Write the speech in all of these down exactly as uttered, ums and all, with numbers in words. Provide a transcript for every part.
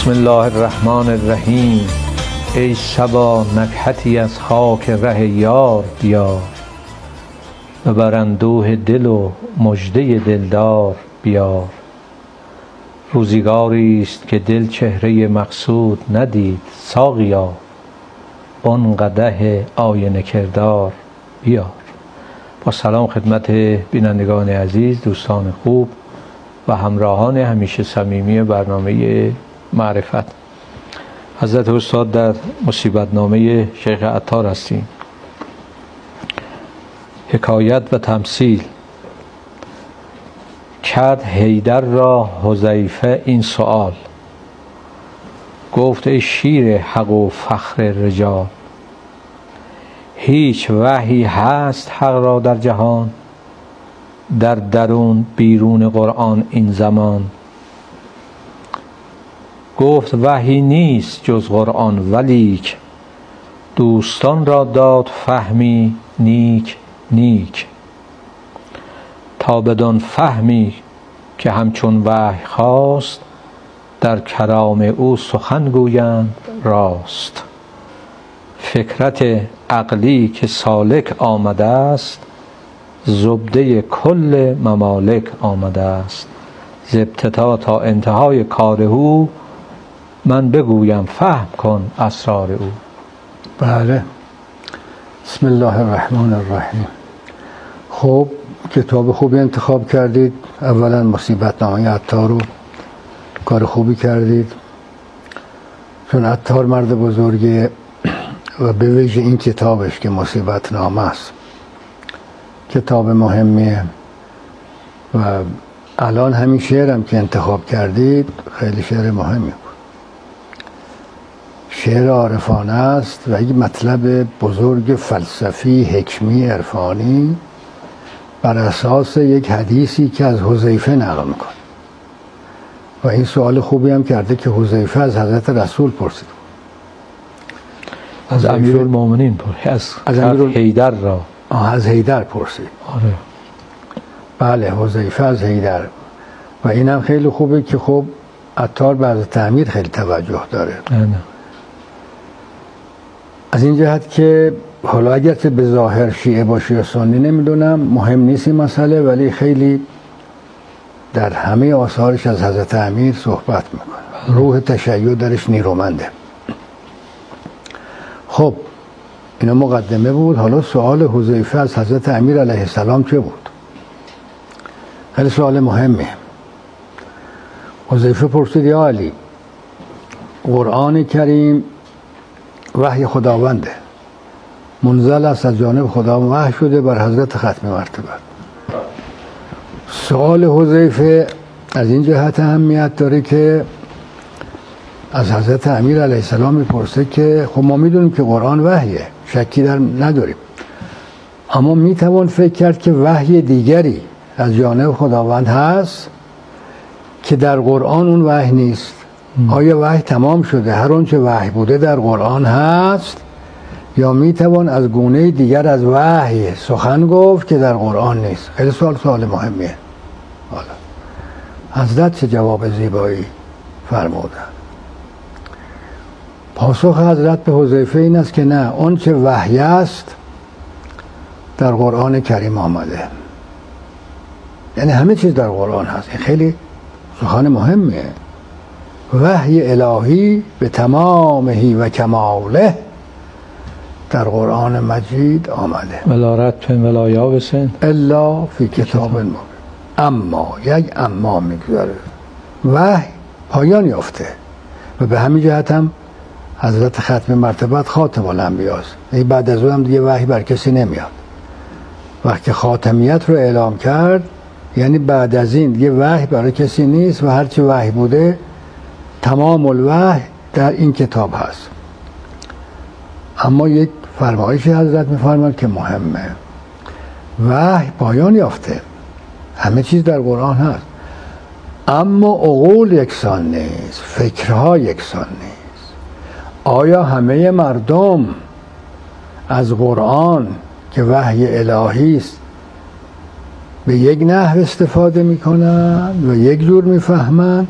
بسم الله الرحمن الرحیم. ای صبا نکهتی از خاک ره یار بیار، ببر اندوه دل و مژده دلدار بیار. روزگاری است که دل چهره مقصود ندید، ساقیا آن قدح آینه کردار بیار. با سلام خدمت بینندگان عزیز، دوستان خوب و همراهان همیشه صمیمی برنامه معرفت. حضرت استاد در مصیبت نامه شیخ عطار هستیم. حکایت و تمثیل. کرد حیدر را حذیفه این سؤال، گفت ای شیر حق و فخر رجال، هیچ وحی هست حق را در جهان، در درون بیرون قرآن این زمان؟ گفت وحی نیست جز قرآن، ولیک دوستان را داد فهمی نیک نیک. تا بدان فهمی که همچون وحی خواست، در کلام او سخن گویند راست. فکرت عقلی که سالک آمده است، زبده کل ممالک آمده است. ز ابتدا تا انتهای کار او، من بگویم فهم کن اسرار او. بله. بسم الله الرحمن الرحیم. خب کتاب خوبی انتخاب کردید. اولا مصیبت نامه عطار رو کار خوبی کردید، چون عطار مرد بزرگیه و به ویژه این کتابش که مصیبت نامه است کتاب مهمیه. و الان همین شعرم که انتخاب کردید خیلی شعر مهمی بود. شعر عارفانه است و یک مطلب بزرگ فلسفی، حکمی، عرفانی بر اساس یک حدیثی که از حذیفه نقل میکنه. و این سوال خوبی هم کرده که حذیفه از حضرت رسول پرسید، از امیرالمومنین پرسید، از, از امیر حیدر را از حیدر پرسید. آره. بله، حذیفه از حیدر. و این هم خیلی خوبه که خب عطار به حضرت امیر خیلی توجه داره. نه. از این جهت که حالا اگرچه به ظاهر شیعه باشی یا سنی نمیدونم، مهم نیست این مسئله، ولی خیلی در همه آثارش از حضرت امیر صحبت میکنه. روح تشیع درش نیرومنده. خب اینا مقدمه بود. حالا سوال حذیفه از حضرت امیر علیه السلام چه بود؟ خیلی سوال مهمه. حذیفه پرسید یا علی، قرآن کریم وحی خداونده، منزل است از جانب خدا، وحی شده بر حضرت ختم مرتبه. سوال حذیفه از این جهت اهمیت داره که از حضرت امیر علیه السلام میپرسه که خب ما میدونیم که قرآن وحیه، شکی در نداریم، اما میتوان فکر کرد که وحی دیگری از جانب خداوند هست که در قرآن اون وحی نیست. آیا وحی تمام شده، هر آنچه وحی بوده در قرآن هست، یا میتوان از گونه دیگر از وحی سخن گفت که در قرآن نیست؟ خیلی سوال سوال مهمیه. حالا حضرت چه جواب زیبایی فرمودن. پاسخ حضرت به حذیفه این است که نه، اون چه وحی است در قرآن کریم آمده، یعنی همه چیز در قرآن هست. این خیلی سخن مهمه. وحی الهی به تمامه و کماله در قرآن مجید آمده. ولا رتب ولا یابس الا فی کتاب مبین. اما یک اما میگذاره، وحی پایان یافته و به همین جهت هم حضرت ختم مرتبت خاتم الانبیاء است. بعد از او هم دیگه وحی بر کسی نمیاد. وقتی خاتمیت رو اعلام کرد یعنی بعد از این دیگه وحی برای کسی نیست و هرچی وحی بوده تمام الوحی در این کتاب هست. اما یک فرمایش حضرت می‌فرماید که مهمه. وحی پایان یافته، همه چیز در قرآن هست، اما عقول یکسان نیست، فکرها یکسان نیست. آیا همه مردم از قرآن که وحی الهی است به یک نحو استفاده میکنند و یک جور میفهمند،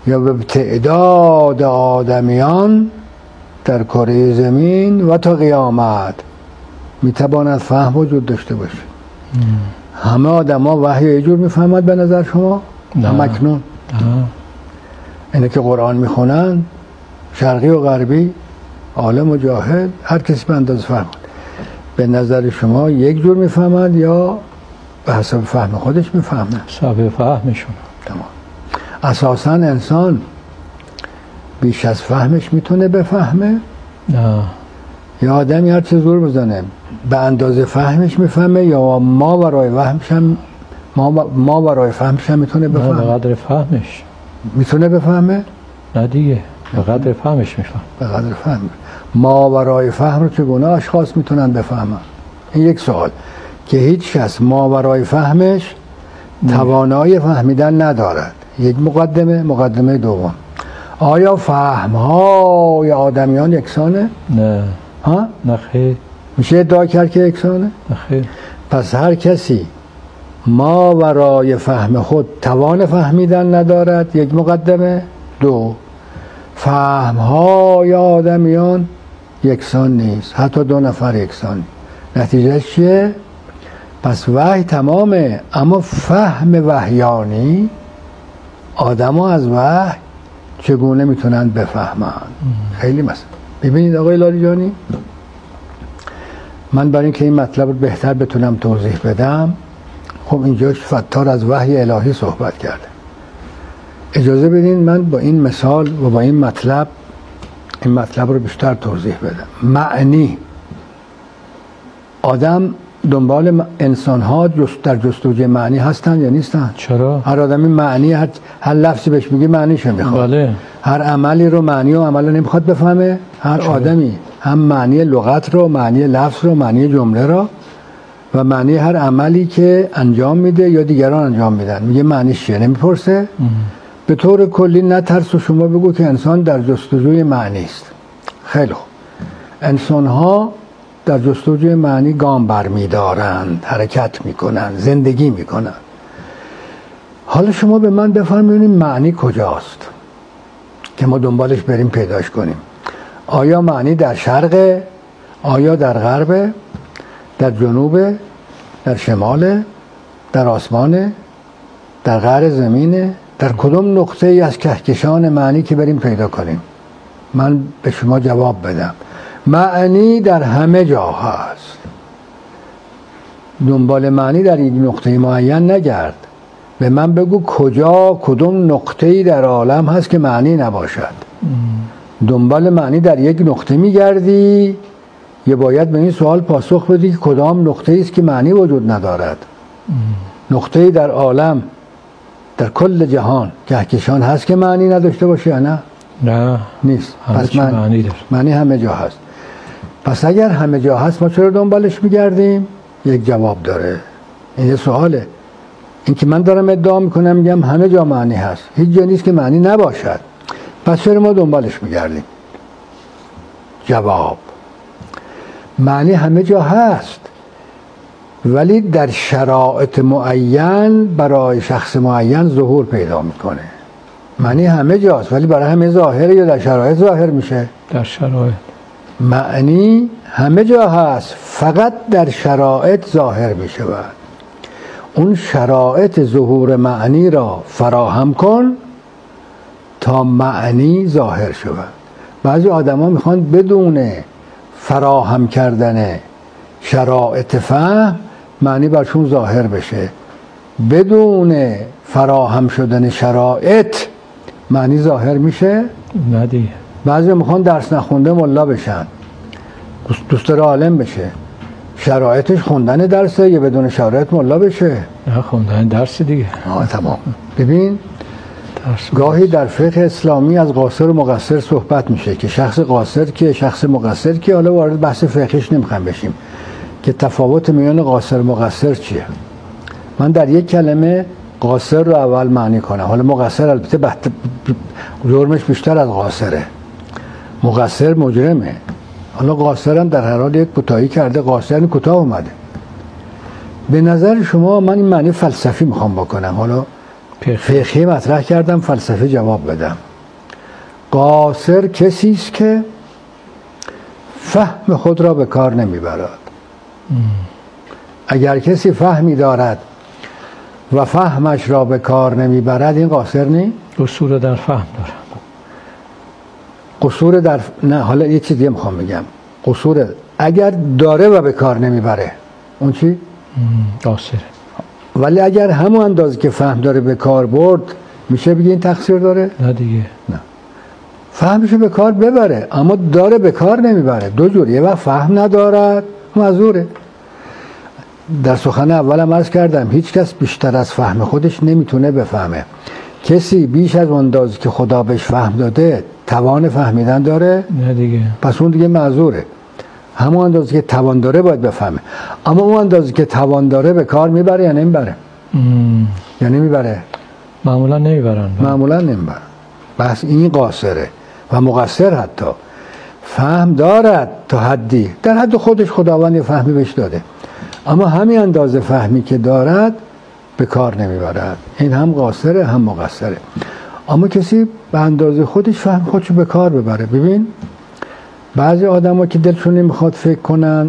یا به تعداد آدمیان در کره زمین و تا قیامت میتواند فهم وجود داشته باشه. همه آدم ها وحی یه جور میفهمد به نظر شما؟ نه اکنون اینه که قرآن میخونن شرقی و غربی، عالم و جاهل، هر کسی به اندازه فهم به نظر شما یک جور میفهمد یا به حسب فهم خودش میفهمه؟ حسب فهمشون. تمام. اساساً انسان بیش از فهمش میتونه بفهمه؟ نه. یا آدمی هر چه زور بزنه به اندازه فهمش میفهمه یا ما برای فهمش هم ما, ما برای فهمش هم میتونه بفهمه؟ نه، به قدر فهمش میتونه بفهمه؟ نه دیگه، به قدر فهمش میفهم. به قدر فهم. ما برای فهم رو چگونه اشخاص میتونن بفهمن؟ این یک سوال که هیچ کس ما برای فهمش توانایی فهمیدن ندارد. یک مقدمه. مقدمه دوم، آیا فهم‌های آدمیان یکسانه؟ نه. ها؟ نه خیر. میشه ادعا کرد که یکسانه؟ نه خیر. پس هر کسی ما برای فهم خود توان فهمیدن ندارد. یک مقدمه. دو، فهم‌های آدمیان یکسان نیست، حتی دو نفر یکسان. نتیجه چیه؟ پس وحی تمامه، اما فهم وحیانی آدم ها از وحی چگونه میتونن بفهمن؟ خیلی مثلا ببینید آقای لاریجانی، من برای اینکه این مطلب رو بهتر بتونم توضیح بدم، خب اینجا فتار از وحی الهی صحبت کرده. اجازه بدین من با این مثال و با این مطلب این مطلب رو بیشتر توضیح بدم. معنی، آدم دنبال انسان ها جست در جستجوی معنی هستن یا نیستن؟ چرا؟ هر آدمی معنی، هر, هر لفظی بهش میگه معنیشو میخواد. بله. هر عملی رو معنی و عمل رو نمیخواد بفهمه. هر چرا؟ آدمی هم معنی لغت رو، معنی لفظ رو، معنی جمله رو و معنی هر عملی که انجام میده یا دیگران انجام میدن میگه معنیش چیه، نمیپرسه. به طور کلی نترس و شما بگو که انسان در جستجوی معنی است. خیلی خوب، انسان ها در جستجوی معنی گام برمیدارند، حرکت میکنن، زندگی میکنن. حالا شما به من بفرمایید معنی کجاست که ما دنبالش بریم پیداش کنیم؟ آیا معنی در شرق؟ آیا در غرب؟ در جنوب؟ در شمال؟ در آسمان؟ در قعر زمینه؟ در کدوم نقطه ای از کهکشان معنی که بریم پیدا کنیم؟ من به شما جواب بدم معنی در همه جا هست. دنبال معنی در یک نقطه معین نگرد. به من بگو کجا، کدوم نقطه‌ای در عالم هست که معنی نباشد. ام. دنبال معنی در یک نقطه میگردی یا باید به این سوال پاسخ بدی که کدام نقطه‌ای است که معنی وجود ندارد؟ ام. نقطه‌ای در عالم، در کل جهان کهکشان هست که معنی نداشته باشه یا نه؟ نه، نیست. پس معنی, معنی داره. معنی همه جا هست. پس اگر همه جا هست ما چرا دنبالش میگردیم؟ یک جواب داره. این یه سواله. این که من دارم ادعا میکنم میگم همه جا معنی هست، هیچ جا نیست که معنی نباشد، پس چرا ما دنبالش میگردیم؟ جواب، معنی همه جا هست ولی در شرایط معین برای شخص معین ظهور پیدا میکنه. معنی همه جاست ولی برای همه ظاهره یا در شرایط ظاهر میشه؟ در شرایط. معنی همه جا هست فقط در شرایط ظاهر میشه. بعد اون شرایط ظهور معنی را فراهم کن تا معنی ظاهر شود. بعضی آدم ها میخوان بدون فراهم کردن شرایط فهم معنی برشون ظاهر بشه، بدون فراهم شدن شرایط معنی ظاهر میشه؟ نه دیگه. بعضی میخوان درس نخونده ملا بشن، دوست داره عالم بشه، شرایطش خوندن درسه یا بدون شرایط ملا بشه؟ نه، خوندن درس دیگه. آه تمام. ببین گاهی در فقه اسلامی از قاصر و مقصر صحبت میشه که شخص قاصر که شخص مقصر که، حالا وارد بحث فقهیش نمیخوام بشیم که تفاوت میان قاصر و مقصر چیه. من در یک کلمه قاصر رو اول معنی کنم، حالا مقصر البته بحت... جرمش بیشتر از قاصره، مقصر مجرمه، حالا قاصر هم در هر حال یک کوتاهی کرده، قاصر کوتاه اومده. به نظر شما من این معنی فلسفی میخوام بکنم، حالا فقهی مطرح کردم، فلسفه جواب بدم. قاصر کسی است که فهم خود را به کار نمیبرد. اگر کسی فهمی دارد و فهمش را به کار نمیبرد، این قاصر نی؟ قصور در فهم داره. قصور در نه حالا یه چیز دیگه میخوام بگم. قصور اگر داره و به کار نمیبره، اون چی؟ قاصره. ولی اگر همون اندازه که فهم داره به کار برد، میشه بگی این تقصیر داره؟ نه دیگه. نه. فهمشو به کار ببره اما داره به کار نمیبره. دو جور، یه وقت فهم ندارد معذوره. در سخن اولم عرض کردم هیچ کس بیشتر از فهم خودش نمیتونه بفهمه. کسی بیش از اندازه که خدا بهش فهم داده توان فهمیدن داره؟ نه دیگه. پس اون دیگه معذوره. همون اندازه که توان داره باید بفهمه. اما اون اندازه که توان داره به کار میبره یا نمیبره؟ یا نمیبره؟ معمولا نمیبرن. معمولا نمیبرن. بس این قاصره و مقصر. حتی فهم دارد تا حدی، در حد خودش خداوند فهمی بهش داده، اما همین اندازه فهمی که دارد به کار نمیبرد. این هم قاصره هم مقصره. اما کسی به اندازه خودش فهم خودشو به کار ببره. ببین بعضی آدم ها که دلشون نمیخواد فکر کنن،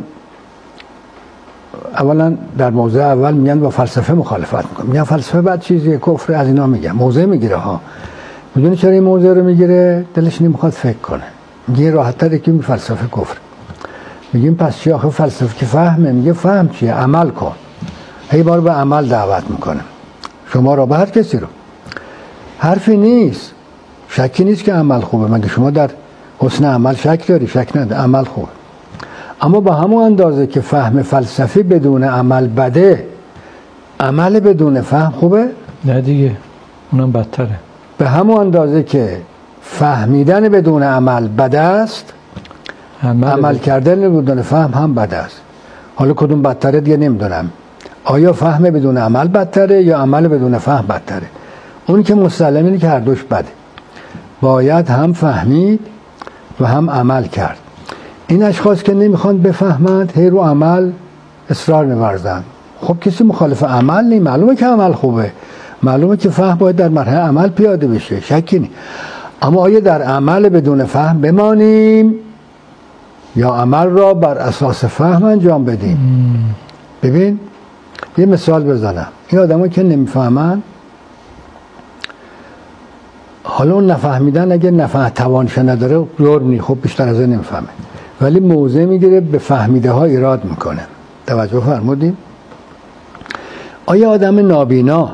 اولا در موضع اول میگن با فلسفه مخالفت میکنن، میگن فلسفه بعد چیزی کفر، از اینا میگن. موضع میگیره ها. میدونی چرا این موضع رو میگیره؟ دلش نمیخواد فکر کنه. میگه راحت تره که فلسفه کفر. میگیم پس چی آخه فلسفه که فهمه؟ میگه فهم چیه؟ عمل کن. هی بار به عمل دعوت میکنه شما را، به هر کسی رو. حرفی نیست، شکی نیست که عمل خوبه. مگه شما در حسن عمل شک داری؟ شک نداری، عمل خوبه. اما با همون اندازه که فهم فلسفی بدون عمل بده، عمل بدون فهم خوبه؟ نه دیگه، اونم بدتره. به همون اندازه که فهمیدن بدون عمل بده است، عمل, عمل کردن بدون فهم هم بده است. حالا کدوم بدتره دیگه نمیدونم. آیا فهم بدون عمل بدتره یا عمل بدون فهم بدتره؟ اون که مسلم اینه که هر دوش بده. باید هم فهمید و هم عمل کرد. این اشخاص که نمیخوان بفهمند، هی رو عمل اصرار می‌ورزند. خب کسی مخالف عمل نی، معلومه که عمل خوبه، معلومه که فهم باید در مرحله عمل پیاده بشه، شکی نی. اما آیا در عمل بدون فهم بمانیم یا عمل را بر اساس فهم انجام بدیم؟ مم. ببین یه مثال بزنم. این آدمایی که نمیفهمن، حالا اون نفهمیدن اگه نفهم توانش نداره جرم نی، خب بیشتر از این نمیفهمه، ولی موضع میگیره به فهمیده ها ایراد میکنه. توجه فرمودیم؟ آیا آدم نابینا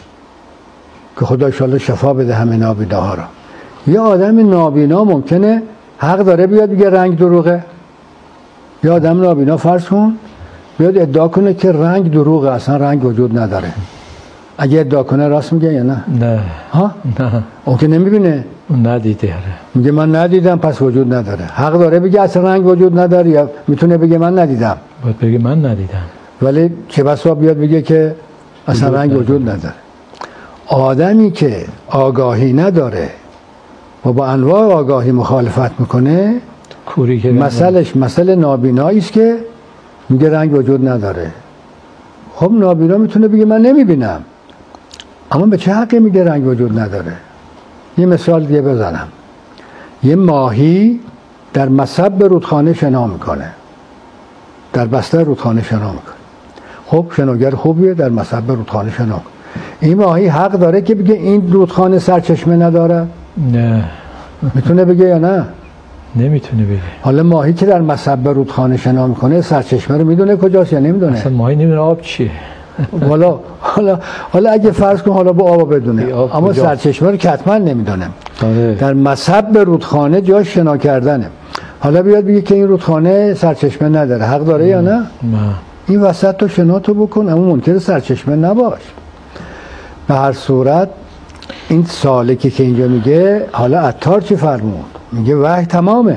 که خدا انشاءالله شفا بده همه نابیناها را، یا آدم نابینا ممکنه حق داره بیاد بگه رنگ دروغه؟ یا آدم نابینا فرض کن بیاد ادعا کنه که رنگ دروغه، اصلا رنگ وجود نداره. اگه ادعا کنه راست میگه یا نه؟ نه. ها؟ نه. اون که نمیبینه. اون ندیده. میگه من ندیدم پس وجود نداره. حق داره بگه اصلا رنگ وجود نداره، یا میتونه بگه من ندیدم؟ باید بگه من ندیدم. ولی چه بسا بیاد بگه که اصلا وجود رنگ وجود نداره. نداره. آدمی که آگاهی نداره و با انواع آگاهی مخالفت میکنه، کوری که مسئلهش مسئله نابینایی است که میگه رنگ وجود نداره. خب نابینا میتونه بگه من نمیبینم، اما به چه حقی میگه رنگ وجود نداره؟ یه مثال دیگه بزنم. یه ماهی در مصب رودخانه شنا میکنه، در بستر رودخانه شنا میکنه. خب شناگر خوبیه، در مصب رودخانه شنا میکنه. این ماهی حق داره که بگه این رودخانه سرچشمه نداره؟ نه. میتونه بگه یا نه؟ نمیتونه بگه. حالا ماهی که در مصب رودخانه شنا میکنه سرچشمه رو میدونه کجاست یا نمیدونه؟ اصلا ماهی نمیدونه آب چیه. حالا حالا حالا اگه فرض کن حالا با آب بدونه، آب اما کجا؟ سرچشمه رو حتما نمیدونه. در مصب رودخانه جا شنا کردنه. حالا بیاد بگه که این رودخانه سرچشمه نداره، حق داره یا نه؟ نه. این وسط تو شنا تو بکن، اما منکر سرچشمه نباش. به هر صورت این سالکی که اینجا میگه، حالا عطار چی فرمود؟ میگه وحی تمامه.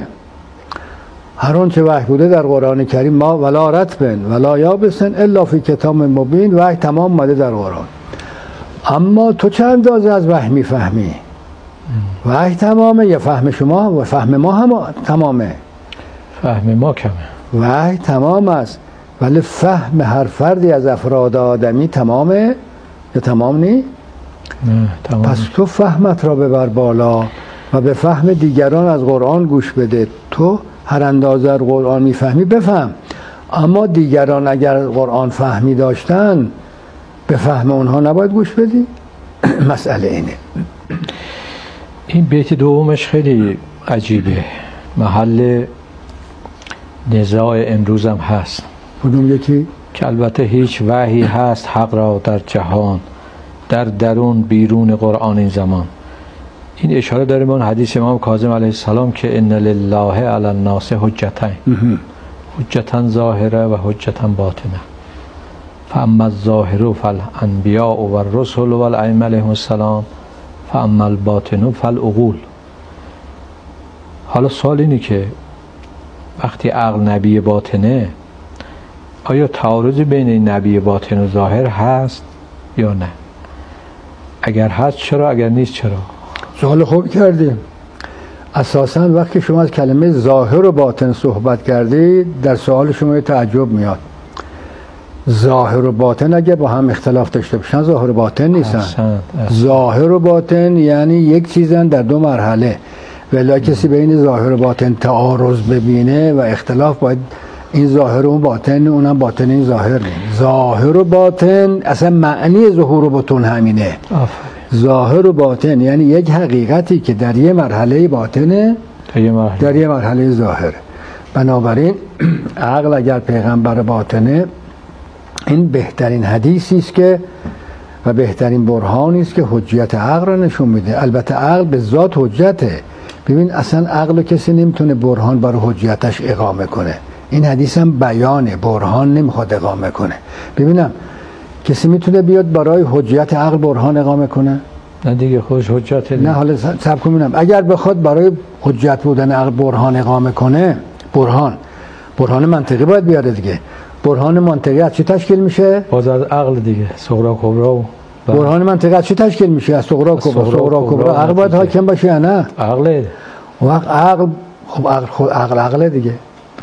هر اون چه وحی بوده در قرآن کریم، ما ولا رطبن ولا یابسن الا فی کتاب مبین، وحی تمام اومده در قرآن. اما تو چه اندازه از وحی میفهمی؟ وحی تمامه یا فهم شما و فهم ما هم تمامه؟ فهم ما کمه. وحی تمام است ولی فهم هر فردی از افراد آدمی تمامه یا تمام نی؟ نه تمام. پس تو فهمت را ببر بالا و به فهم دیگران از قرآن گوش بده. تو هر اندازه از قرآن میفهمی بفهم، اما دیگران اگر قرآن فهمی داشتن به فهم اونها نباید گوش بدی. مسئله اینه. این بیت دومش خیلی عجیبه، محل نزاع امروز هم هست. کدوم یکی؟ که البته هیچ وحی هست حق را در جهان، در درون بیرون قرآن این زمان. این اشاره داره به اون حدیث امام کاظم علیه السلام که ان لله علی الناس حجتین، حجتا ظاهره و حجتا باطنه، فاما الظاهر فالانبیاء و الرسل و الائمه علیهم السلام فاما الباطن فالعقول. حالا سوال اینه که وقتی عقل نبی باطنه، آیا تعارض بین این نبی باطن و ظاهر هست یا نه؟ اگر هست چرا؟ اگر نیست چرا؟ سوال خوب کردیم. اساساً وقتی شما از کلمه ظاهر و باطن صحبت کردید در سوال شما تعجب میاد. ظاهر و باطن اگه با هم اختلاف داشته باشن ظاهر و باطن نیستن. احسن. احسن. ظاهر و باطن یعنی یک چیزن در دو مرحله، ولی کسی بین ظاهر و باطن تعارض ببینه و اختلاف، باید این ظاهر و اون باطن، اونم باطن این ظاهر نیست. ظاهر و باطن اصلا معنی ظهور و باطن همینه. آفره. ظاهر و باطن یعنی یک حقیقتی که در یه مرحله باطنه، در یه مرحله ظاهره. بنابراین عقل اگر پیغمبر باطنه، این بهترین حدیثی است که و بهترین برهانی است که حجیت عقل را نشون میده. البته عقل به ذات حجته. ببین اصلا عقل کسی نمیتونه برهان برای حجیتش اقامه کنه. این حدیث هم بیانه، برهان نمیخواد اقامه کنه. ببینم کسی میتونه بیاد برای حجیت عقل برهان اقامه کنه؟ نه دیگه، خودش حجت نه. حالا صبر کنم، اگر بخواد برای حجت بودن عقل برهان اقامه کنه، برهان برهان منطقی باید بیاره دیگه. برهان منطقی از چی تشکیل میشه؟ باز از عقل دیگه، صغرا کبرا. و برهان منطقی از چی تشکیل میشه؟ از صغرا کبرا. صغرا کبرا عقل باید حاکم باشه یا نه؟ عقله. وقت عقل خب عقل خود عقل عقله دیگه.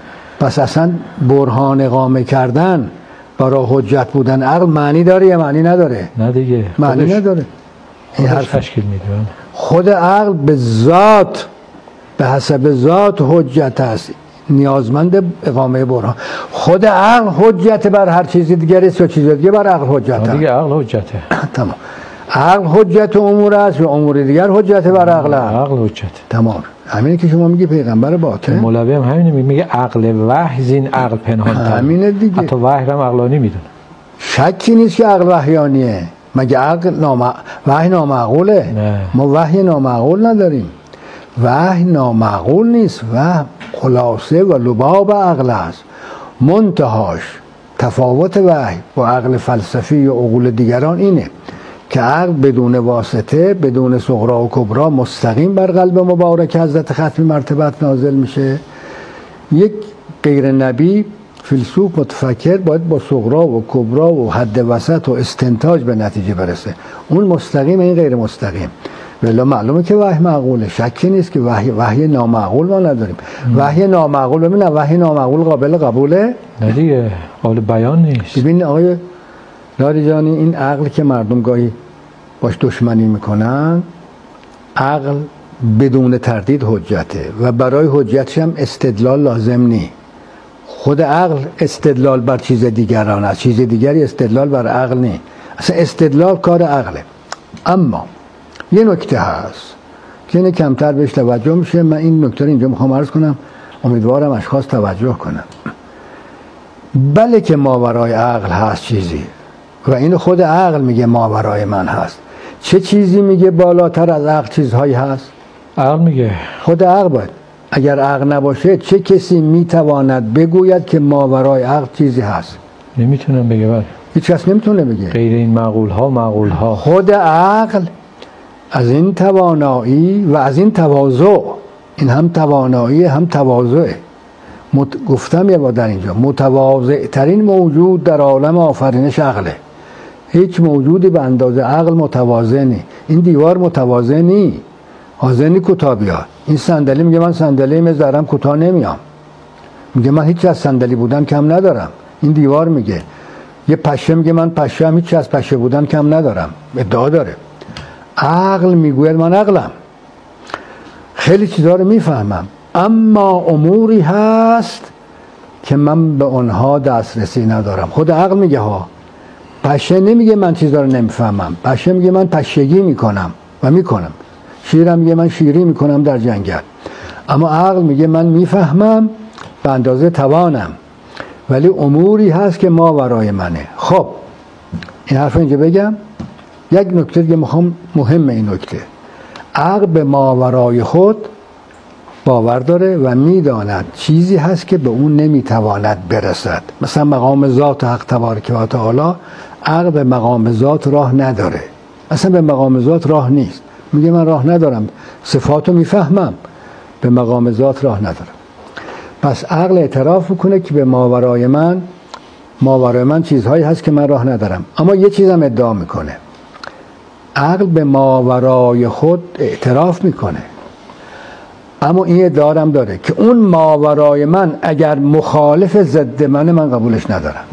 پس اصلا برهان اقامه کردن برای حجت بودن عقل معنی داره یا معنی نداره؟ نه دیگه، معنی خودش نداره. این حرف تشکیل میده. خود عقل به ذات به حسب ذات حجت است، نیازمند اقامه برهان. خود عقل حجت بر هر چیزی دیگری است یا چیز دیگه بر عقل حجت است. دیگه عقل حجته. تمام. عقل حجت امور است و امور دیگر حجت بر عقل. عقل حجت. تمام. همینه که شما میگی پیغمبر باطن. مولوی هم همینه میگه عقل وحی زین عقل پنهان تر. همینه دیگه. حتی وحی هم عقلانی میدونه. شکی نیست که عقل وحیانیه. مگه عقل نام وحی نامعقوله؟ نه. ما وحی نامعقول نداریم. وحی نامعقول نیست و خلاصه و لباب عقل است. منتهاش تفاوت وحی با عقل فلسفی و عقول دیگران اینه که عقل بدون واسطه، بدون صغرا و کبرا، مستقیم بر قلب مبارک حضرت ختم مرتبت نازل میشه. یک غیر نبی فیلسوف متفکر باید با صغرا و کبرا و حد وسط و استنتاج به نتیجه برسه. اون مستقیم، این غیر مستقیم. ولی معلومه که وحی معقوله، شکی نیست که وحی وحی نامعقول ما نداریم. وحی نامعقول، ببین وحی نامعقول قابل قبوله؟ نه دیگه، قابل بیان نیست. ببین آقای لاریجانی، این عقل که مردم گاهی باش دشمنی میکنن، عقل بدون تردید حجته و برای حجتش هم استدلال لازم نی. خود عقل استدلال بر چیز دیگران است، چیز دیگری استدلال بر عقل نی. اصلا استدلال کار عقله. اما یه نکته هست که اینه کمتر بهش توجه میشه. من این نکته رو اینجا میخوام عرض کنم، امیدوارم اشخاص توجه کنم. بله که ماورای عقل هست چیزی و این خود عقل میگه ماورای من هست. چه چیزی میگه بالاتر از عقل چیزهایی هست؟ عقل میگه. خود عقل باید. اگر عقل نباشه چه کسی میتواند بگوید که ماورای عقل چیزی هست؟ نمیتونم بگه. بله، هیچ کس نمیتونه بگه غیر این معقول ها معقول ها. خود عقل از این توانایی و از این تواضع، این هم توانایی هم تواضعه. مت... گفتم یه بار در اینجا، متواضع ترین موجود در عالم آفرینش عقله. هیچ موجودی به اندازه عقل متواضع نی. این دیوار متواضع نی، حاضر نی کوتاه بیاد. این صندلی میگه من صندلی میذارم کوتاه نمیام، میگه من هیچ از صندلی بودن کم ندارم. این دیوار میگه. یه پشه میگه من پشه هم هیچ از پشه بودن کم ندارم، ادعا داره. عقل میگوید من عقلم، خیلی چیزا رو میفهمم، اما اموری هست که من به اونها دسترسی ندارم. خود عقل میگه ها، پشه نمیگه من چیزا رو نمیفهمم، پشه میگه من پشگی میکنم و میکنم، شیرم میگه من شیری میکنم در جنگل، اما عقل میگه من میفهمم به اندازه توانم، ولی اموری هست که ما ورای منه. خب این حرف اینجا بگم، یک نکته دیگه میخوام، مهمه این نکته، عقل به ماورای خود باور داره و میداند چیزی هست که به اون نمیتواند برسد. مثلا مقام ذات حق تبارک و تعالی، عقل به مقام ذات راه نداره، اصلا به مقام ذات راه نیست، میگه من راه ندارم، صفاتو میفهمم، به مقام ذات راه ندارم. پس عقل اعتراف میکنه که به ماورای من ماورای من چیزهایی هست که من راه ندارم، اما یه چیزم ادعا میکنه، عقل به ماورای خود اعتراف میکنه، اما این ادعا هم داره که اون ماورای من اگر مخالف ضد منه من قبولش ندارم.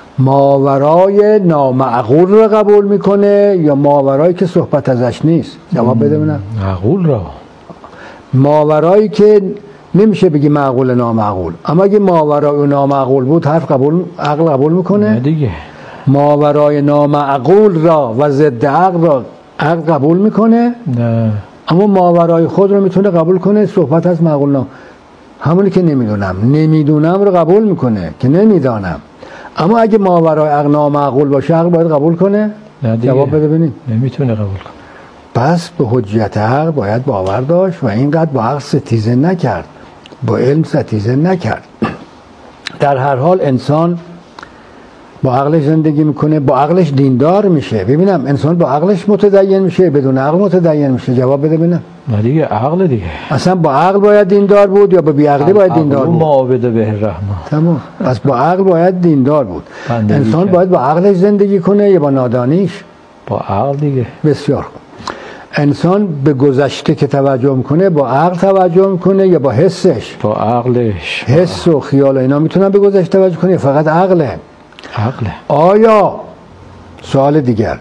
ماورای نامعقول رو قبول میکنه یا ماورایی که صحبت ازش نیست؟ جواب بده ببینم. معقول را، ماورایی که نمیشه بگی معقول نامعقول، اما اگه ماورای و نامعقول بود حرف قبول عقل قبول میکنه؟ نه دیگه. ماورای نامعقول را و ضد عقل را عقل قبول میکنه؟ نه. اما ماورای خود رو میتونه قبول کنه؟ صحبت از معقول نام، همونی که نمیدونم نمیدونم رو قبول میکنه که نمیدانم، اما اگه ماورای عقل نامعقول باشه عقل باید قبول کنه؟ نه دیگه. جواب بده ببینیم. نمیتونه قبول کنه. پس به حجیت عقل باید باور داشت و اینقدر با عقل ستیزه نکرد، با علم ستیزه نکرد. در هر حال انسان با عقلش زندگی میکنه، با عقلش دیندار میشه. ببینم انسان با عقلش متدین میشه بدون عقل متدین میشه؟ جواب بده ببینم. نه دیگه، عقل دیگه. اصلا با عقل باید دیندار بود یا با بی عقلی باید دیندار بود؟ معاوده به الرحمن. تمام. پس با عقل باید دیندار بود. انسان باید با عقلش زندگی کنه یا با نادانیش؟ با عقل دیگه. بسیار خوب. انسان به گذشته که توجه میکنه با عقل توجه میکنه یا با حسش؟ با عقلش. حس و خیال و اینا میتونن به گذشته توجه کنه، فقط عقله؟ عقله. آیا سوال دیگر،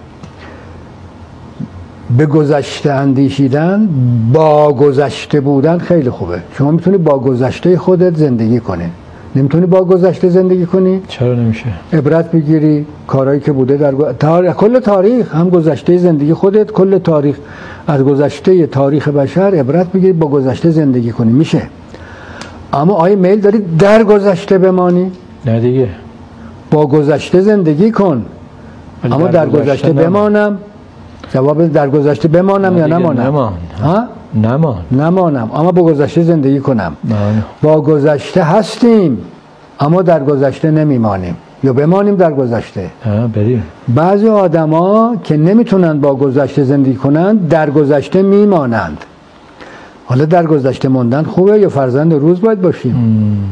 به گذشته اندیشیدن با گذشته بودن خیلی خوبه، شما میتونی با گذشته خودت زندگی کنی، نمیتونی با گذشته زندگی کنی؟ چرا نمیشه؟ عبرت بگیری کارهایی که بوده در گو... تاریخ... کل تاریخ، هم گذشته زندگی خودت، کل تاریخ از گذشته تاریخ بشر عبرت بگیری، با گذشته زندگی کنی، میشه. اما آیا میل داری در گذشته بمانی؟ نه دیگه. با گذشته زندگی کن، اما در, در گذشته بمانم. جواب در گذشته بمانم یا نمانم؟ نمان. ها؟ نمان. نمانم، اما با گذشته زندگی کنم. نمان. با گذشته هستیم اما در گذشته نمیمانیم، یا بمانیم در گذشته. ها بریم. بعضی آدما که نمیتونن با گذشته زندگی کنن در گذشته میمانند. حالا در گذشته موندن خوبه یا فرزند روز باید باشیم؟ ام.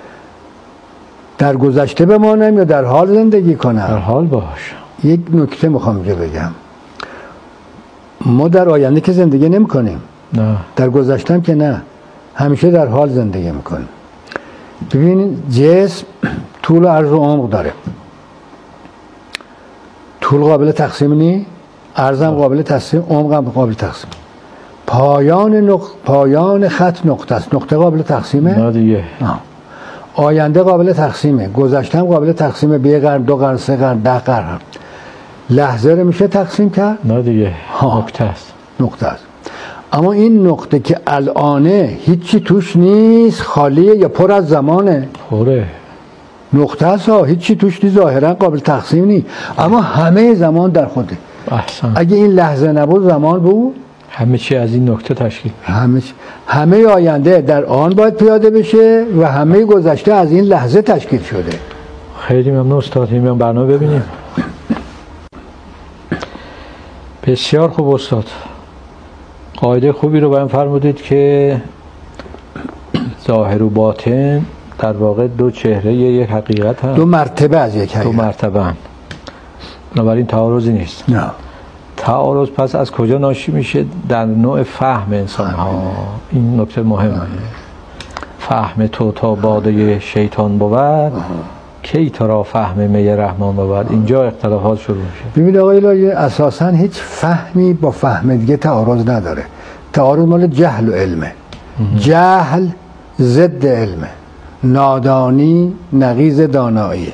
در گذشته بمانم یا در حال زندگی کنم؟ در حال باش. یک نکته میخوام اینجا بگم، ما در آینده که زندگی نمی کنیم، نه. در گذشته هم که نه، همیشه در حال زندگی میکنیم. ببینید جسم طول و عرض و عمق داره، طول قابل تقسیم نی، عرض هم قابل تقسیم، عمق هم قابل تقسیم. پایان نق... پایان خط نقطه است، نقطه قابل تقسیمه؟ نه دیگه. آه. آینده قابل تقسیمه، گذشته هم قابل تقسیمه، به قرن، دو قرن، سه قرن، ده قرن. لحظه رو میشه تقسیم کرد؟ نه دیگه. نقطه است. نقطه است. اما این نقطه که الانه هیچی توش نیست، خالیه یا پر از زمانه؟ پره. نقطه است ها، هیچی توش نیست، ظاهرا قابل تقسیم نیست، اما همه زمان در خوده. احسن. اگه این لحظه نبود زمان بود؟ همه چی از این نقطه تشکیل. همه چی. همه آینده در آن باید پیاده بشه و همه گذشته از این لحظه تشکیل شده. خیلی ممنون استاد. این برنامه ببینیم. بسیار خوب استاد. قاعده خوبی رو بیان فرمودید که ظاهر و باطن در واقع دو چهره یک حقیقت هم. دو مرتبه از یک حقیقت. دو مرتبه هم. بنابراین تعارضی نیست. نه. تعارض پس از کجا ناشی میشه؟ در نوع فهم انسان ها. این نکته مهمه. فهم تو تا باده شیطان بود کی تو را فهم می رحمان بود؟ اینجا اختلافات شروع میشه. ببین آقای الهی، اساسا هیچ فهمی با فهم دیگه تعارض نداره. تعارض مال جهل و علمه. جهل ضد علمه، نادانی نقیض داناییه.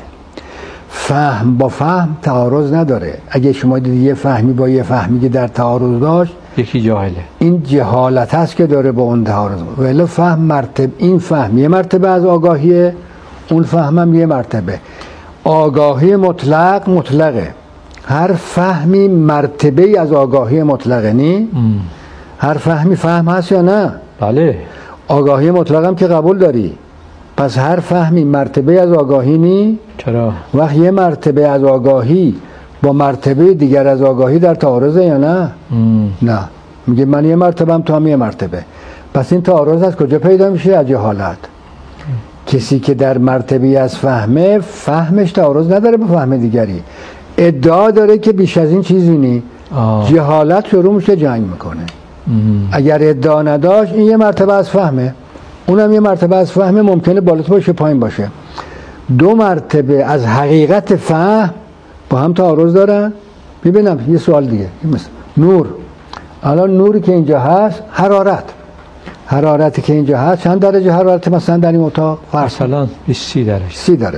فهم با فهم تعارض نداره. اگه شما دیدی یه فهمی با یه فهمی که در تعارض داشت، یکی جاهله. این جهالت هست که داره با اون تعارض. ولی فهم مرتبه، این فهم یه مرتبه از آگاهیه، اون فهمم یه مرتبه. آگاهی مطلق مطلقه. هر فهمی مرتبه از آگاهی مطلقه نی؟ هر فهمی فهم هست یا نه؟ بله. آگاهی مطلق هم که قبول داری، پس هر فهمی مرتبه از آگاهی نی؟ چرا؟ وقت یه مرتبه از آگاهی با مرتبه دیگر از آگاهی در تعارضه یا نه؟ ام. نه. میگه من یه مرتبه هم تو هم یه مرتبه. پس این تعارض از کجا پیدا میشه؟ از جهالت. کسی که در مرتبه از فهمه، فهمش تعارض نداره با فهم دیگری، ادعا داره که بیش از این چیزی نی، آه. جهالت شروع میشه جنگ میکنه. ام. اگر ادعا نداشت، این یه مرتبه از فهمه، اونم یه مرتبه از فهمه، ممکنه بالاتر باشه پایین باشه. دو مرتبه از حقیقت فهم با هم تعارض دارن. ببینم یه سوال دیگه، مثل نور. الان نوری که اینجا هست، حرارت حرارتی که اینجا هست چند درجه حرارت مثلا در این اتاق؟ مثلا سی درجه. سی درجه.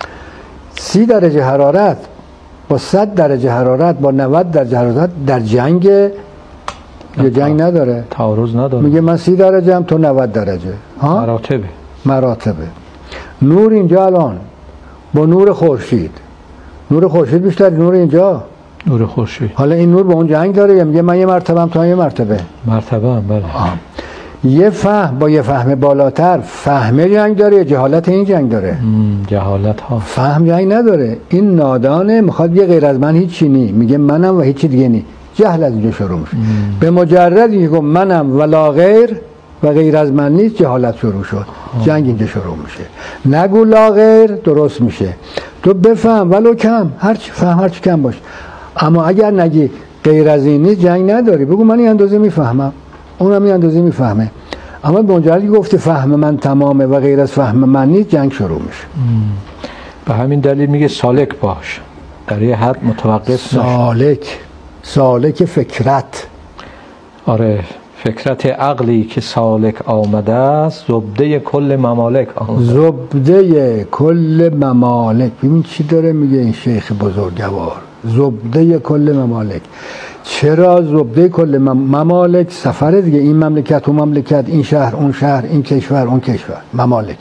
سی درجه حرارت با صد درجه حرارت با نود درجه حرارت در جنگ یه جنگ نداره، تعارض نداره. میگه من سی درجه هم تو نود درجه. ها؟ مراتبه. مراتبه. نور اینجا الان با نور خورشید، نور خورشید بیشتر نور اینجا، نور خورشید. حالا این نور با اون جنگ داره یا میگه من یه مرتبه هم تو یه مرتبه؟ مرتبه هم. بله. آه. یه فهم با یه فهم بالاتر، فهم جنگ داره یا جهالت این جنگ داره؟ جهالت ها. فهم جنگ نداره. این نادانه، میخواد یه غیر از من هیچی نی، میگه منم و هیچی دیگه نی. جهل از اینجا شروع میشه. به مجرد اینکه گفت منم ولا غیر و غیر از من نیست، جهالت شروع شد. آه. جنگ اینجا شروع میشه. نگو لا غیر، درست میشه. تو بفهم ولو کم، هر چی فهم هر چی کم باشه. اما اگر نگی غیر از این نیست، جنگ نداری. بگو من این اندازه میفهمم، اونم این اندازه میفهمه. اما به مجردی گفته فهم من تمامه و غیر از فهم من نیست، جنگ شروع میشه. به همین دلیل میگه سالک باش، در یه حد متوقف نشو. سالک سالک فکرت. آره، فکرت عقلی که سالک آمده است، زبده کل ممالک آمده. زبده کل ممالک. ببین چی داره میگه این شیخ بزرگوار، زبده کل ممالک. چرا زبده کل ممالک؟ سفره دیگه، این مملکت و مملکت، این شهر اون شهر، این کشور اون کشور. ممالک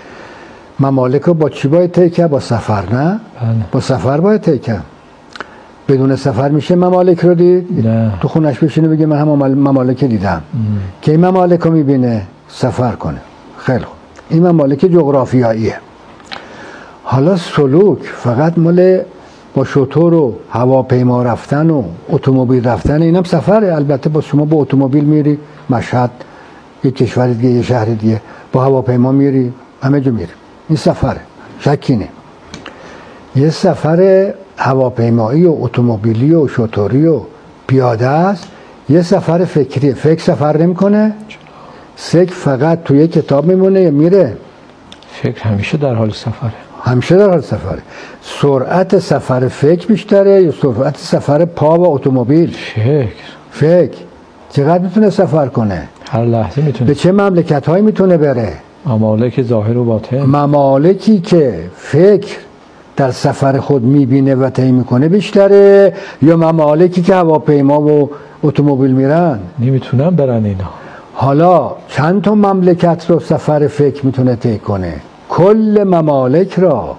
ممالک رو با چی باید طی کرد؟ با سفر. نه بله. با سفر باید طی کرد. بدون سفر میشه ممالک رو دید؟ نه. تو خونش بشینه بگه من هم ممالک دیدم. که این ممالک رو میبینه؟ سفر کنه. خیلی خوب، این ممالک جغرافیاییه. حالا سلوک فقط مال با شتر و هواپیما رفتن و اتومبیل رفتن، اینم سفره. البته با شما با اتومبیل میری مشهد، یک کشور دیگه، یه شهر دیگه، با هواپیما میری همه جا میری، این سفره، شکی نه. یه سفر هواپیمایی و اتومبیلی و شتری و پیاده است، یه سفر فکریه. فکر سفر نمیکنه، فکر فقط توی کتاب میمونه یا میره؟ فکر همیشه در حال سفره. همیشه در حال سفره. سرعت سفر فکر بیشتره یا سرعت سفر پا و اتومبیل؟ فکر. فکر چقدر میتونه سفر کنه؟ هر لحظه میتونه. به چه مملکت هایی میتونه بره؟ ممالک ظاهر و باطن. ممالکی که فکر در سفر خود میبینه و طی میکنه بیشتره یا ممالکی که هواپیما و اتومبیل میرن؟ نمیتونن برن اینا. حالا چند تا مملکت رو سفر فکر میتونه طی کنه؟ کل ممالک را.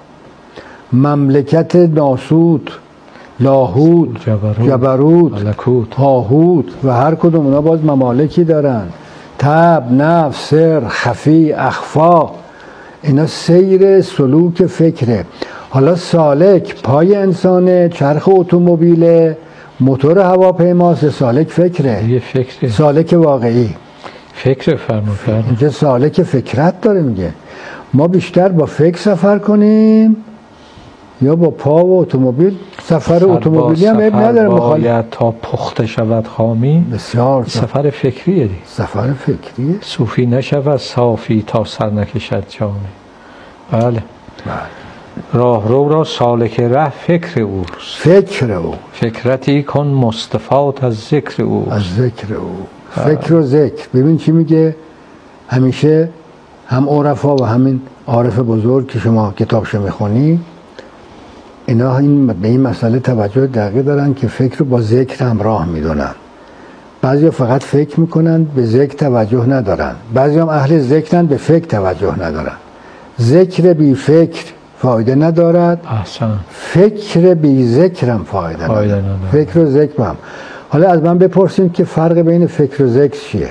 مملکت ناسوت، لاهوت، جبروت, جبروت ملکوت، هاهوت و هر کدوم اونا باز ممالکی دارن. تب، نفس، سر، خفی، اخفا، اینا سیر سلوک فکره. حالا سالک پای انسانه، چرخ اتومبیل، موتور هواپیماست، سالک فکره. یه فکره. سالک واقعی فکر فرمودن. میگه سالک فکرت داره. میگه ما بیشتر با فکر سفر کنیم یا با پا و اتومبیل؟ سفر اتومبیلی هم عیب نداره، باید تا پخته شود خامی. بسیار سفر فکریه دی. سفر فکریه. صوفی نشود صافی تا سر نکشد جامی. بله. بله. راهرو را سالک ره فکر اوست، فکر او، فکرتی کن مستفاد از ذکر او. از ذکر او. فکر و ذکر. ببین چی میگه، همیشه هم عرفا و همین عارف بزرگ که شما کتابشو میخونی، اینا این به این مسئله توجه دقیق دارن که فکر رو با ذکر همراه میدونن. بعضی فقط فکر میکنن، به ذکر توجه ندارن. بعضی هم اهل ذکرن، به فکر توجه ندارن. ذکر بی فکر فایده ندارد، احسن. فکر بی ذکرم فایده, فایده ندارد. فکر و ذکر هم. حالا از من بپرسیم که فرق بین فکر و ذکر چیه؟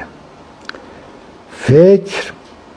فکر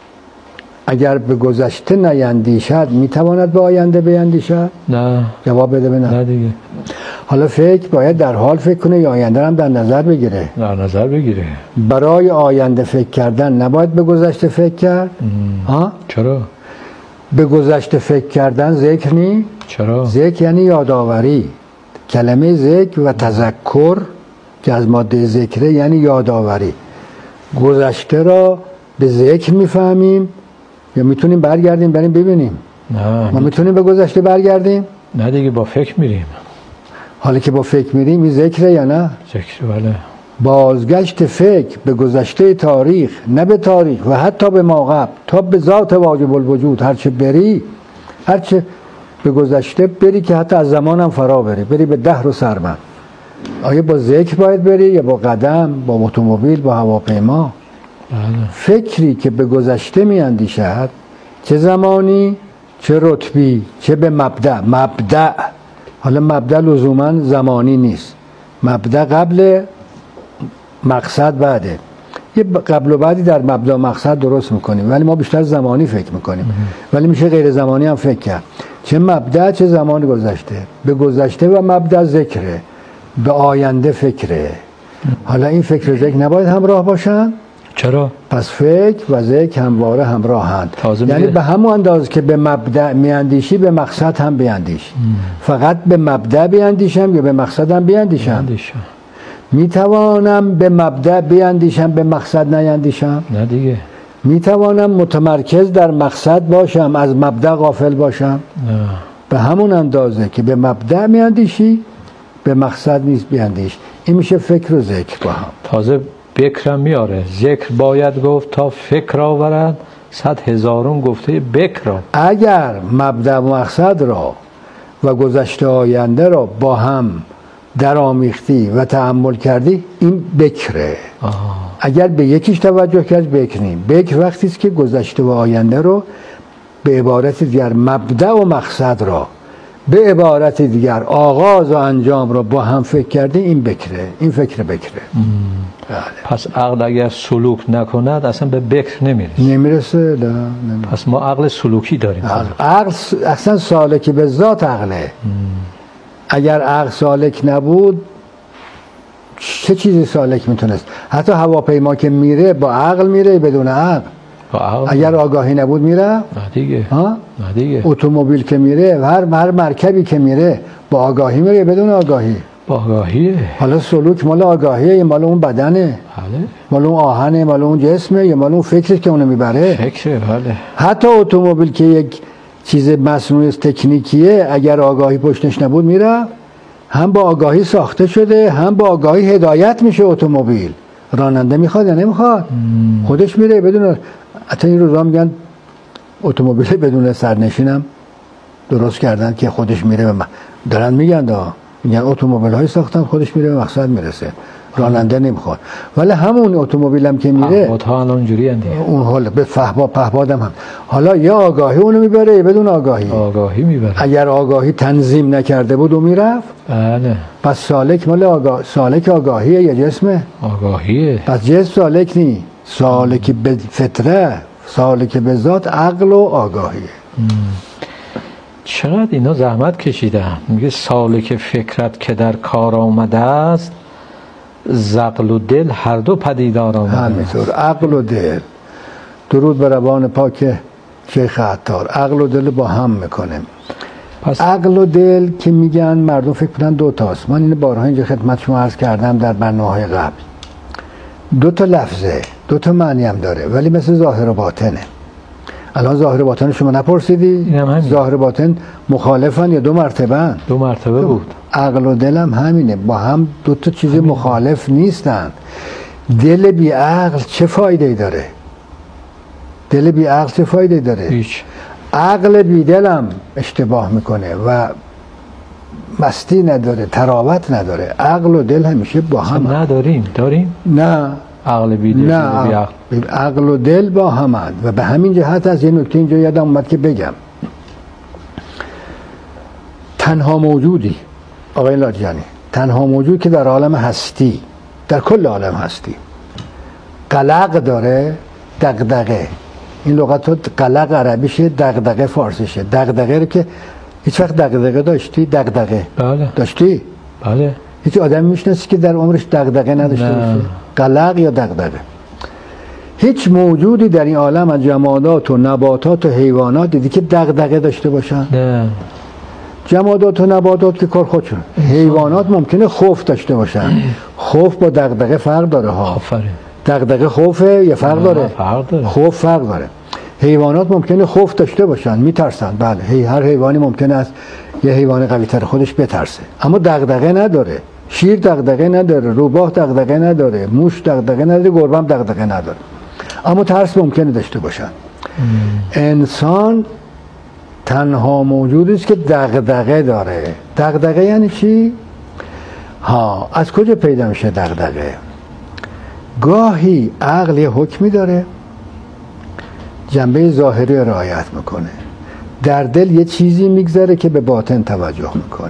اگر به گذشته نیندیشد میتواند به آینده بیندیشد؟ نه. جواب بده. نه. نه دیگه. حالا فکر باید در حال فکر کنه یا آینده هم در نظر بگیره؟ در نظر بگیره. برای آینده فکر کردن نباید به گذشته فکر کرد؟ ها؟ چرا؟ به گذشته فکر کردن ذکر نی؟ چرا؟ ذکر یعنی یادآوری. کلمه ذکر و تذکر که از ماده ذکره یعنی یادآوری. گذشته را به ذکر میفهمیم یا میتونیم برگردیم بریم ببینیم؟ نه. ما میتونیم به گذشته برگردیم؟ نه دیگه، با فکر میریم. حالا که با فکر میریم این ذکره یا نه؟ ذکر. بله. بازگشت فکر به گذشته تاریخ، نه به تاریخ و حتی به ما قبل، تا به ذات واجب الوجود هرچه بری، هرچه به گذشته بری که حتی از زمانم فرا بری، بری به دهر و سرمن. آیا با ذکر باید بری یا با قدم، با اتومبیل، با هواپیما؟ بله. فکری که به گذشته می اندیشد، چه زمانی، چه رتبی، چه به مبدأ. مبدأ، حالا مبدأ لزوما زمانی نیست، مبدأ قبل، مقصد بعده. یه قبل و بعدی در مبدأ مقصد درست میکنیم، ولی ما بیشتر زمانی فکر میکنیم. ولی میشه غیر زمانی هم فکر کرد. چه مبدأ چه زمان گذشته. به گذشته و مبدأ ذکره، به آینده فکره. حالا این فکر و ذکر نباید همراه باشن؟ چرا؟ پس فکر و ذکر همواره همراهند. یعنی به همون اندازه که به مبدأ میاندیشی به مقصد هم بیاندیش. فقط به مبدأ بیاندیشم یا به مقصد هم بیاندیشم؟ میتوانم به مبدأ بیاندیشم به مقصد نیاندیشم؟ نه دیگه. میتوانم متمرکز در مقصد باشم از مبدأ غافل باشم؟ نه. به همون اندازه که به مبدأ میاندیشی به مقصد نیست بیاندیش. این میشه فکر و ذکر با هم. تازه بکرم میاره، ذکر باید گفت تا فکر آورد، صد هزارون گفته بکر. اگر مبدأ و مقصد را و گذشته آینده را با هم در آمیختی و تأمل کردی، این بکره. آه. اگر به یکیش توجه کرد بکنیم. بکر وقتی است که گذشته و آینده رو به عبارت دیگر مبدأ و مقصد را به عبارت دیگر آغاز و انجام را با هم فکر کرده، این بکره. این فکر بکره. بله. پس عقل اگر سلوک نکند اصلا به بکر نمیرسه. نمیرسه. نه. نمیرسه. پس ما عقل سلوکی داریم. عقل, عقل اصلا سالک به ذات عقله. ام. اگر عقل سالک نبود چه چیزی سالک میتونست؟ حتی هواپیما که میره با عقل میره بدون عقل؟ با عقل. اگر آگاهی نبود میره؟ نه دیگه. ها؟ نه دیگه. اتومبیل که میره، هر هر مرکبی که میره با آگاهی میره بدون آگاهی؟ با آگاهیه. حالا سلوک مال آگاهیه یا مال اون بدنه؟ بله. مال اون آهنه، مال اون جسمه یا مال اون فکری که اونو میبره؟ فکره. بله. حتی اتومبیل که یک چیز مصنوعی تکنیکیه، اگر آگاهی پشتش نبود میره؟ هم با آگاهی ساخته شده، هم با آگاهی هدایت میشه اتومبیل. راننده میخواد یا نمیخواد؟ مم. خودش میره بدون. حتی این روزا میگن اتومبیل بدون سرنشینم درست کردن که خودش میره به م... دارن میگن دا میگن اتومبیل های ساختن خودش میره به مقصد میرسه، راننده نمیخواد. ولی همون اتومبیل هم که میره پهپادها الان اونجوری اند. اون حال به فهبا پهپادم هم حالا یا آگاهی اونو میبره یا بدون آگاهی. آگاهی میبره. اگر آگاهی تنظیم نکرده بود و میرفت. بله. پس سالک مال آگاه... سالک آگاهیه یا جسمه؟ آگاهیه. پس جسم سالک نی، سالک به فطره، سالک به ذات عقل و آگاهیه. ام. چقدر اینا زحمت کشیدن. میگه سالک فکرت که در کار آمده است، عقل و دل هر دو پدیدار آمده. همینطور عقل و دل. درود بر روان پاک شیخ عطار. عقل و دل با هم میکنیم. پس عقل و دل که میگن مردم فکر کنن دو تاست. من این بارها اینجا خدمت شما عرض کردم در برنامه‌های قبل. دو تا لفظه، دو تا معنی هم داره، ولی مثل ظاهر و باطنه. الان ظاهر باطن شما نپرسیدی؟ ظاهر باطن مخالفن یا دو مرتبه؟ دو مرتبه بود. عقل و دلم همینه، با هم دو تا چیز همینه. مخالف نیستن. دل بی عقل چه فایده داره؟ دل بی عقل چه فایده داره؟ هیچ. عقل بی دلم اشتباه میکنه و مستی نداره، تراوت نداره. عقل و دل همیشه با هم نداریم. داریم؟ نه. عقل بی دل نه. بی عقل. عقل و دل با همند و به همین جهت از یه نکته اینجا یادم اومد که بگم. تنها موجودی آقای لاجانی، تنها موجود که در عالم هستی، در کل عالم هستی قلق داره، دغدغه. این لغت ها قلق عربیشه، دغدغه فارسیشه. دغدغه رو که هیچ وقت دغدغه داشتی؟ دغدغه بله. داشتی؟ بله. هیچ آدمی میشناسی که در عمرش دغدغه نداشته باشه؟ قلق یا دغدغه. هیچ موجودی در این عالم از جمادات و نباتات و حیوانات دیدی که دغدغه داشته باشن؟ نه. جمادات و نباتات که کار خودشون. حیوانات ممکنه خوف داشته باشن. خوف با دغدغه فرق داره ها. آفرین. دغدغه خوفه یا فرق داره؟ فرق داره. خوف فرق داره. حیوانات ممکنه خوف داشته باشن، میترسن. بله، هی هر حیوانی ممکنه از یه حیوان قوی تر خودش بترسه، اما دغدغه نداره. شیر دغدغه نداره، روباه دغدغه نداره، موش دغدغه نداره، گربه هم دغدغه نداره، اما ترس ممکنه داشته باشن. ام. انسان تنها موجودی است که دغدغه داره. دغدغه یعنی چی؟ ها، از کجا پیدا میشه دغدغه؟ گاهی عقل یه حکمی داره، جنبه ظاهری رعایت میکنه، در دل یه چیزی میگذره که به باطن توجه میکنه.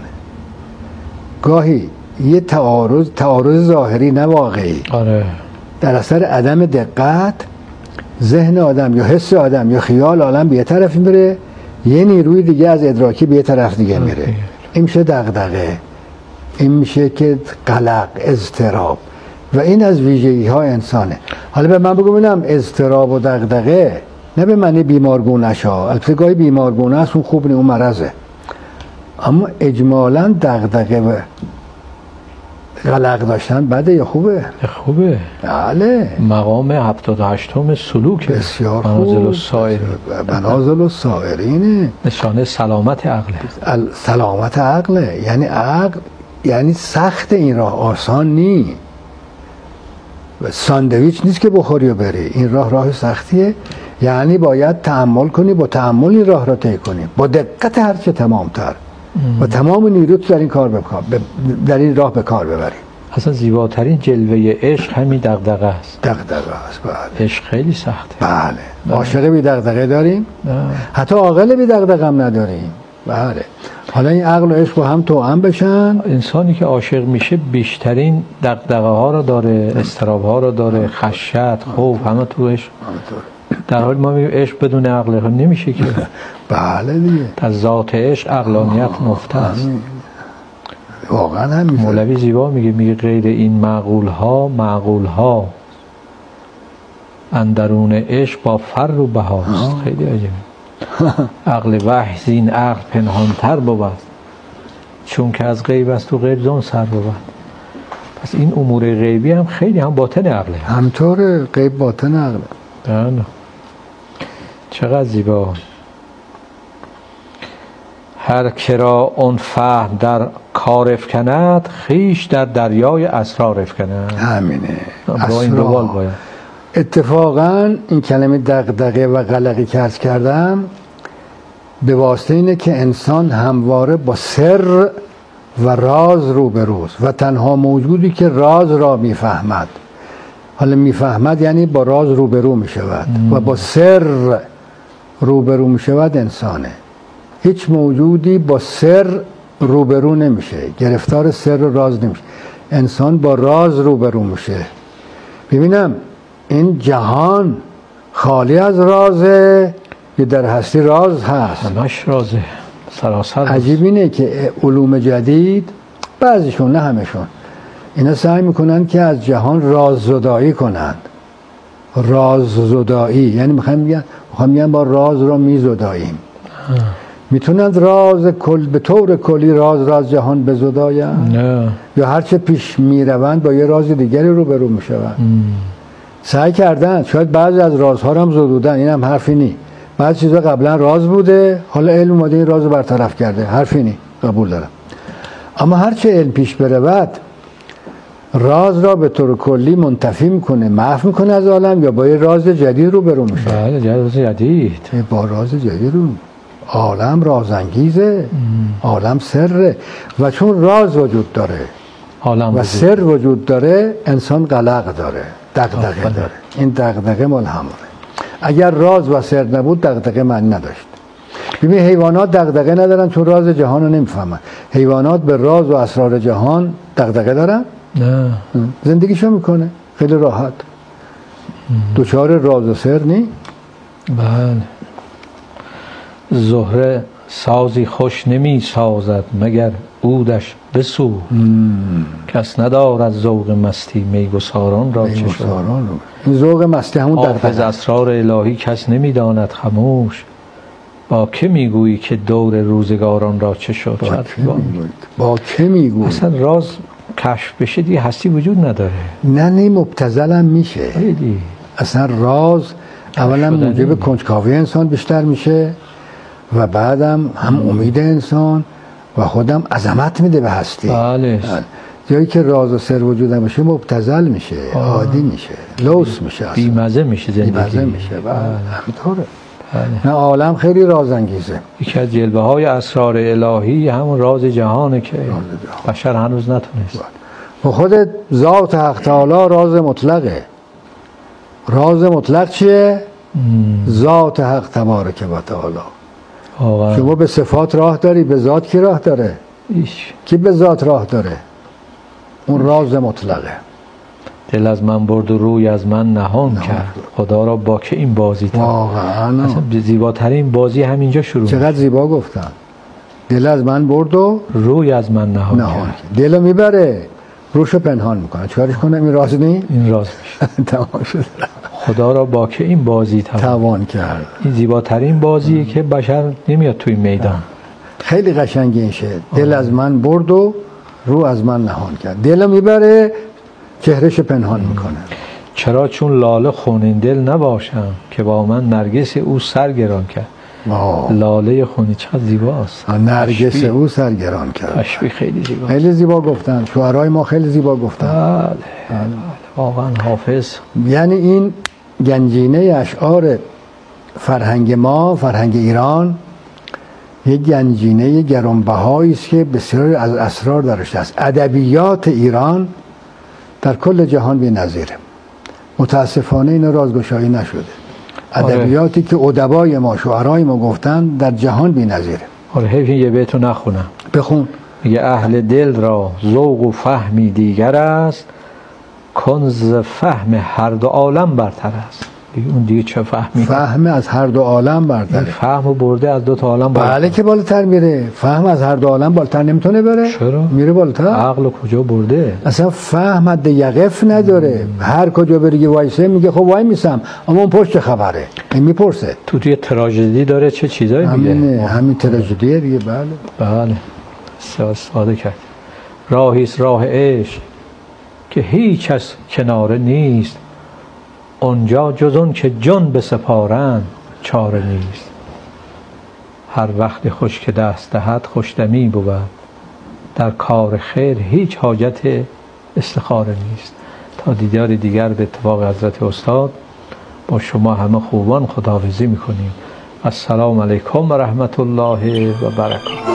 گاهی یه تعارض تعارض ظاهری نه واقعی، آره، در اثر عدم دقت ذهن آدم یا حس آدم یا خیال آدم به یه طرف میره، یه نیروی دیگه از ادراکی به یه طرف دیگه میره. این میشه دغدغه، این میشه که قلق، اضطراب، و این از ویژگی های انسانه. حالا به من بگو ببینم، اضطراب و دغدغه نه به معنی بیمارگونه شا، البته گاهی بیمارگونه است، اون خوب نی، اون مرضه، اما اجمالاً دغدغه و قلق داشتن بده یا خوبه؟ خوبه. بله. مقام هفتاد و هشتم سلوک بسیار منازل السائرین. منازل السائرینه، نشانه سلامت عقله. سلامت عقله، یعنی عقل، یعنی سخت این راه، آسان نی. ساندویچ نیست که بخوری و بری، این راه راه سختیه، یعنی باید تأمل کنی، با تأمل این راه را طی کنی، با دقت هرچه تمامتر و تمام نیروت در این کار بکار، در این راه به کار ببری. اصلا زیباترین جلوه عشق همین دغدغه است. دغدغه است، بله. عشق خیلی سخته. بله. عاشق بی دغدغه داریم، بله. حتی عاقل بی دغدغه هم نداریم. بله. حالا این عقل و عشق با هم توأم بشن. انسانی که عاشق میشه بیشترین دغدغه ها رو داره، اضطراب ها رو داره، خشیت، خوف، همه تو عشق. در حالی ما میگیم عشق بدون عقل نمیشه که. بله دیگه. از ذات عشق عقلانیت نفته است. واقعا همین. مولوی زیبا میگه میگه غیر این معقول ها معقول ها اندرون عشق با فر و بهاست. خیلی عجیبه. عقل وحی زین عقل پنهانتر بود، چون که از غیب است و غیب زون سر بود. پس این امور غیبی هم خیلی هم باطن عقله. همطور غیب باطن عقله. بله. چقدر زیبا. هر کرا اون فهم در کار افکند، خیش در دریای اسرار افکند. همینه. با این دوال باید. اتفاقا این کلمه دغدغه و قلقی که عرض کردم به واسطه اینه که انسان همواره با سر و راز روبروست و تنها موجودی که راز را میفهمد. حالا میفهمد یعنی با راز روبرو میشود و با سر روبرو میشود انسانه. هیچ موجودی با سر روبرو نمیشه، گرفتار سر و راز نمیشه. انسان با راز روبرو میشه. ببینم این جهان خالی از رازه که در هستی راز هست؟ همش رازه، سراسر. عجیب اینه که علوم جدید، بعضیشون نه همشون، اینا سعی میکنن که از جهان راززدایی کنند. راززدایی یعنی میخوام میگن میخوام میگن با راز را میزداییم. میتونند راز کل به طور کلی راز راز جهان بزدایند؟ نه. یا هرچه پیش میروند با یه راز دیگری روبرو میشوند؟ سعی کردن، شاید بعضی از رازها رو هم زدودن، این هم حرفی نی، بعض چیزا قبلا راز بوده، حالا علم اومده این راز رو برطرف کرده. حرفی نی، قبول دارم. اما هرچه علم پیش برود راز را به طور کلی منتفی میکنه، محو میکنه از عالم، یا با یه راز جدید رو برو میشه. بله راز جدید، با راز جدید رو. عالم رازانگیزه، عالم سره، و چون راز وجود داره عالم و سر وجود داره، انسان قلق داره، دغدغه داره. این دغدغه مال همونه. اگر راز و سر نبود دغدغه من نداشت. ببین حیوانات دغدغه ندارن چون راز جهان رو نمیفهمن. حیوانات به راز و اسرار جهان دغدغه دارن؟ نه، زندگیشو میکنه خیلی راحت. دوچار راز و سر نی؟ بله. زهره سازی خوش نمی سازد مگر عودش بسوز، کس ندارد ذوق مستی میگساران را چه شد. این ذوق مستی همون حافظ اسرار الهی کس نمیداند خموش، با که میگویی که دور روزگاران را چه شد. با که میگویی؟ با که میگویی؟ اصلا راز کشف بشه دیگه هستی وجود نداره. نه نه مبتذل هم میشه. خیلی. اصلا راز اولا موجب کنجکاوی انسان بیشتر میشه و بعدم هم امید انسان و خودم عظمت میده به هستی. بله. جایی که راز و سر وجود باشه مبتذل میشه، عادی میشه، لوس میشه، بی‌مزه میشه زندگی. بی‌مزه میشه. بله همینطوره. نه عالم خیلی رازانگیزه. یکی از جلوه های اسرار الهی همون راز جهانه که بشر هنوز نتونست. و خود ذات حق تعالی راز مطلقه. راز مطلق چیه؟ ام. ذات حق تبارک و تعالی. آقا. شما به صفات راه داری، به ذات کی راه داره؟ ایش. کی به ذات راه داره؟ اون راز مطلقه. دل از من برد و روی از من نهان کرد، خدا را با که این بازی کرد. واقعا اصلا زیباترین بازی همینجا شروع. چقدر زیبا گفتن. دل از من برد و روی از من نهان, نهان کرد. دلو میبره، روشو پنهان میکنه. چیکارش کنه؟ این راز نی؟ این راز میشه. تمام شد. خدا را با که این بازی توان, توان کرد. این زیباترین بازیه که بشر نمیاد توی میدان. خیلی قشنگه این شعر. دل از من برد و رو از من نهان کرد. دلو میبره، چهرهش پنهان میکنه. چرا چون لاله خونین دل نباشم که با من نرگس او سرگران کرد. آه. لاله خونی چقدر زیباست. نرگس او سرگران کرد. تشبیه خیلی زیبا. خیلی زیبا گفتن. شعرهای ما خیلی زیبا گفتن. بله. بله. واقعا حافظ. یعنی این گنجینه اشعار فرهنگ ما، فرهنگ ایران، یک گنجینه گرانبهایی است که بسیار از اسرار درش است. ادبیات ایران در کل جهان بی‌نظیره. متاسفانه این رازگشایی نشده. ادبیاتی که ادبای ما، شعرای ما گفتن در جهان بی‌نظیره. آره حیف یه بیتو نخونم. بخون. میگه اهل دل را ذوق و فهمی دیگر است، کنز فهم هر دو عالم برتر است. اون دیگه چه فهمی؟ فهم از هر دو عالم برتره. فهم برده از دو تا عالم بالاتر. بله که بالاتر میره. فهم از هر دو عالم بالاتر نمیتونه بره. چرا؟ میره بالاتر. عقل کجا برده؟ اصلا فهم حد یقف نداره. ام. هر کجا بری وایسه میگه خب وای میسم، اما اون پشت خبره. این میپرسه. تو توی تراژدی داره چه چیزایی میگه؟ همینه، همین تراژدیه دیگه. بله. بله. ساده کرد. راهی است راه عشق که هیچ از کناره نیست، اونجا جز اون که جان بسپارند چاره نیست. هر وقت خوش که دست دهد خوشدمی بود، در کار خیر هیچ حاجت استخاره نیست. تا دیدار دیگر به اتفاق حضرت استاد با شما همه خوبان خداحافظی میکنیم. السلام علیکم و رحمت الله و برکاته.